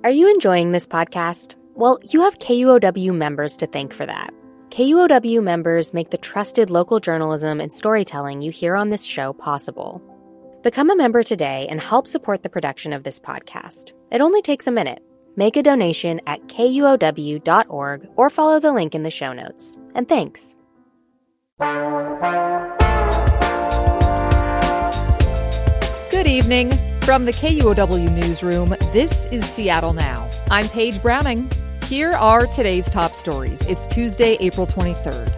Are you enjoying this podcast? Well, you have KUOW members to thank for that. KUOW members make the trusted local journalism and storytelling you hear on this show possible. Become a member today and help support the production of this podcast. It only takes a minute. Make a donation at KUOW.org or follow the link in the show notes. And thanks. Good evening. From the KUOW newsroom, this is Seattle Now. I'm Paige Browning. Here are today's top stories. It's Tuesday, April 23rd.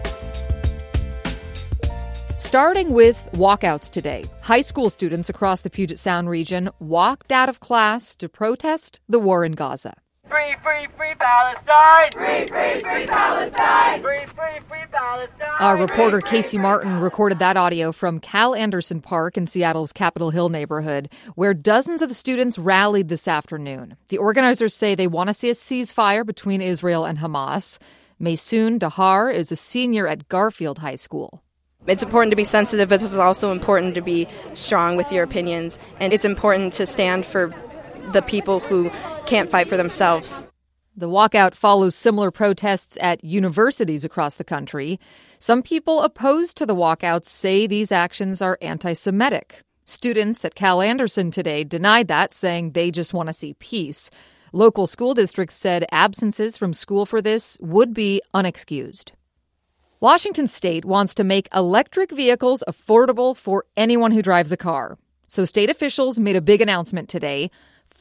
Starting with walkouts today, high school students across the Puget Sound region walked out of class to protest the war in Gaza. Free, free, free Palestine! Free, free, free Palestine! Free, free, free Palestine! Our reporter Casey Martin recorded that audio from Cal Anderson Park in Seattle's Capitol Hill neighborhood, where dozens of the students rallied this afternoon. The organizers say they want to see a ceasefire between Israel and Hamas. Maysoon Dahar is a senior at Garfield High School. It's important to be sensitive, but it's also important to be strong with your opinions. And it's important to stand for the people who can't fight for themselves. The walkout follows similar protests at universities across the country. Some people opposed to the walkouts say these actions are anti-Semitic. Students at Cal Anderson today denied that, saying they just want to see peace. Local school districts said absences from school for this would be unexcused. Washington State wants to make electric vehicles affordable for anyone who drives a car. So state officials made a big announcement today.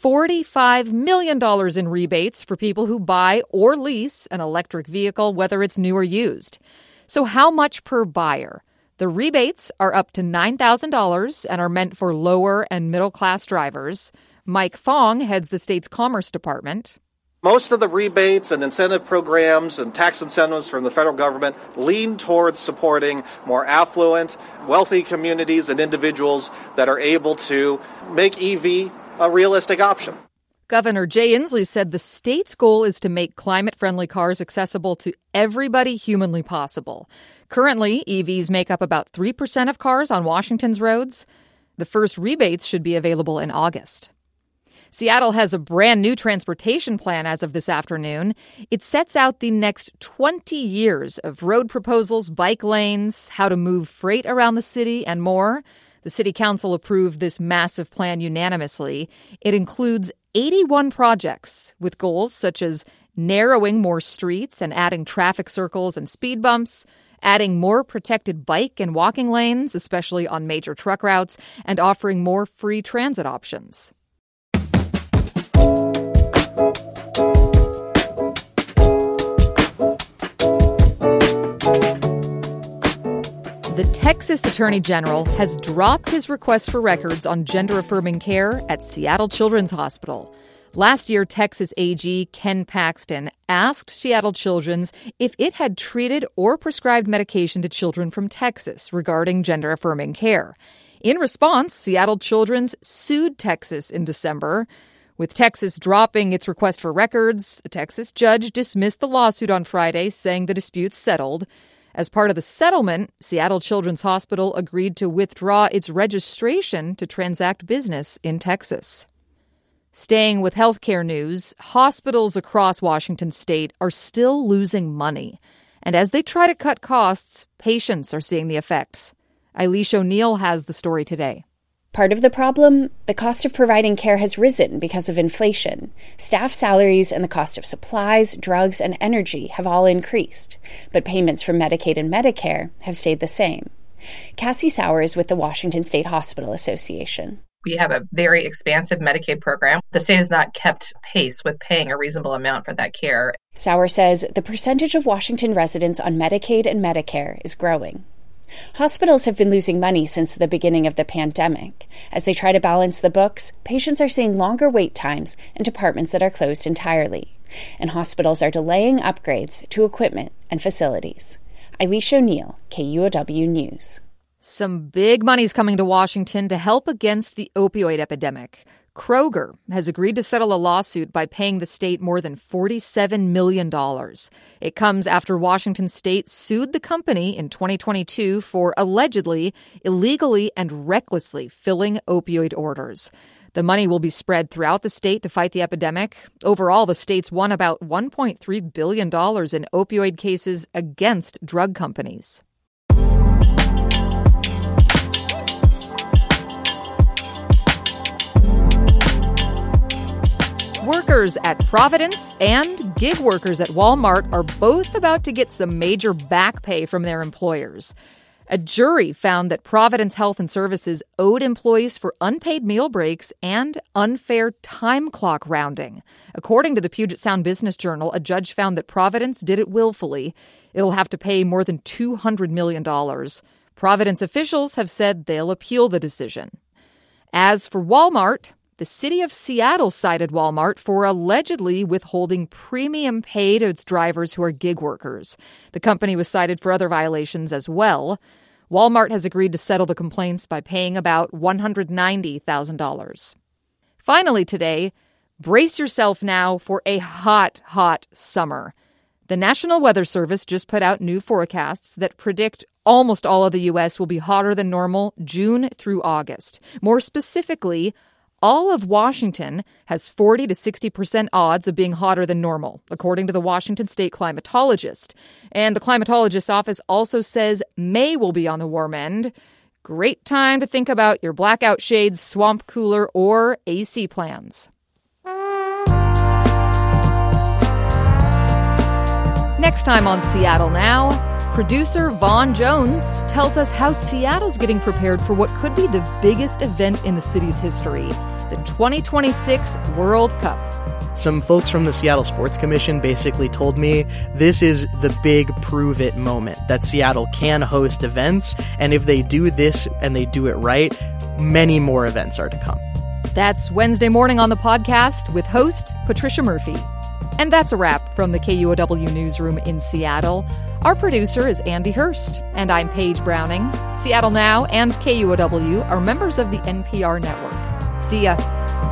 $45 million in rebates for people who buy or lease an electric vehicle, whether it's new or used. So how much per buyer? The rebates are up to $9,000 and are meant for lower and middle-class drivers. Mike Fong heads the state's Commerce Department. Most of the rebates and incentive programs and tax incentives from the federal government lean towards supporting more affluent, wealthy communities and individuals that are able to make EV a realistic option. Governor Jay Inslee said the state's goal is to make climate-friendly cars accessible to everybody humanly possible. Currently, EVs make up about 3% of cars on Washington's roads. The first rebates should be available in August. Seattle has a brand new transportation plan as of this afternoon. It sets out the next 20 years of road proposals, bike lanes, how to move freight around the city, and more. The city council approved this massive plan unanimously. It includes 81 projects with goals such as narrowing more streets and adding traffic circles and speed bumps, adding more protected bike and walking lanes, especially on major truck routes, and offering more free transit options. The Texas Attorney General has dropped his request for records on gender-affirming care at Seattle Children's Hospital. Last year, Texas AG Ken Paxton asked Seattle Children's if it had treated or prescribed medication to children from Texas regarding gender-affirming care. In response, Seattle Children's sued Texas in December. With Texas dropping its request for records, a Texas judge dismissed the lawsuit on Friday, saying the dispute's settled. As part of the settlement, Seattle Children's Hospital agreed to withdraw its registration to transact business in Texas. Staying with healthcare news, hospitals across Washington state are still losing money. And as they try to cut costs, patients are seeing the effects. Eilish O'Neill has the story today. Part of the problem, the cost of providing care has risen because of inflation. Staff salaries and the cost of supplies, drugs, and energy have all increased, but payments from Medicaid and Medicare have stayed the same. Cassie Sauer is with the Washington State Hospital Association. We have a very expansive Medicaid program. The state has not kept pace with paying a reasonable amount for that care. Sauer says the percentage of Washington residents on Medicaid and Medicare is growing. Hospitals have been losing money since the beginning of the pandemic. As they try to balance the books, patients are seeing longer wait times and departments that are closed entirely. And hospitals are delaying upgrades to equipment and facilities. Eilish O'Neill, KUOW News. Some big money's coming to Washington to help against the opioid epidemic. Kroger has agreed to settle a lawsuit by paying the state more than $47 million. It comes after Washington state sued the company in 2022 for allegedly, illegally, and recklessly filling opioid orders. The money will be spread throughout the state to fight the epidemic. Overall, the state's won about $1.3 billion in opioid cases against drug companies. Workers at Providence and gig workers at Walmart are both about to get some major back pay from their employers. A jury found that Providence Health and Services owed employees for unpaid meal breaks and unfair time clock rounding. According to the Puget Sound Business Journal, a judge found that Providence did it willfully. It'll have to pay more than $200 million. Providence officials have said they'll appeal the decision. As for Walmart, the city of Seattle cited Walmart for allegedly withholding premium pay to its drivers who are gig workers. The company was cited for other violations as well. Walmart has agreed to settle the complaints by paying about $190,000. Finally today, brace yourself now for a hot, hot summer. The National Weather Service just put out new forecasts that predict almost all of the U.S. will be hotter than normal June through August. More specifically, all of Washington has 40 to 60% odds of being hotter than normal, according to the Washington State climatologist. And the climatologist's office also says May will be on the warm end. Great time to think about your blackout shades, swamp cooler, or AC plans. Next time on Seattle Now, producer Vaughn Jones tells us how Seattle's getting prepared for what could be the biggest event in the city's history, the 2026 World Cup. Some folks from the Seattle Sports Commission basically told me this is the big prove-it moment, that Seattle can host events, and if they do this and they do it right, many more events are to come. That's Wednesday morning on the podcast with host Patricia Murphy. And that's a wrap from the KUOW newsroom in Seattle. Our producer is Andy Hurst, and I'm Paige Browning. Seattle Now and KUOW are members of the NPR network. See ya.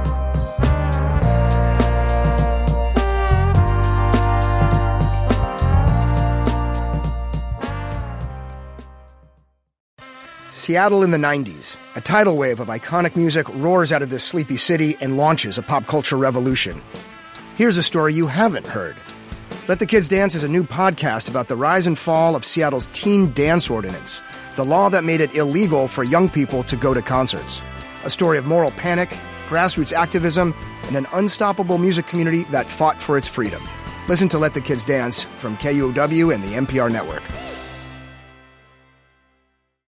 Seattle in the 90s. A tidal wave of iconic music roars out of this sleepy city and launches a pop culture revolution. Here's a story you haven't heard. Let the Kids Dance is a new podcast about the rise and fall of Seattle's teen dance ordinance, the law that made it illegal for young people to go to concerts. A story of moral panic, grassroots activism, and an unstoppable music community that fought for its freedom. Listen to Let the Kids Dance from KUOW and the NPR network.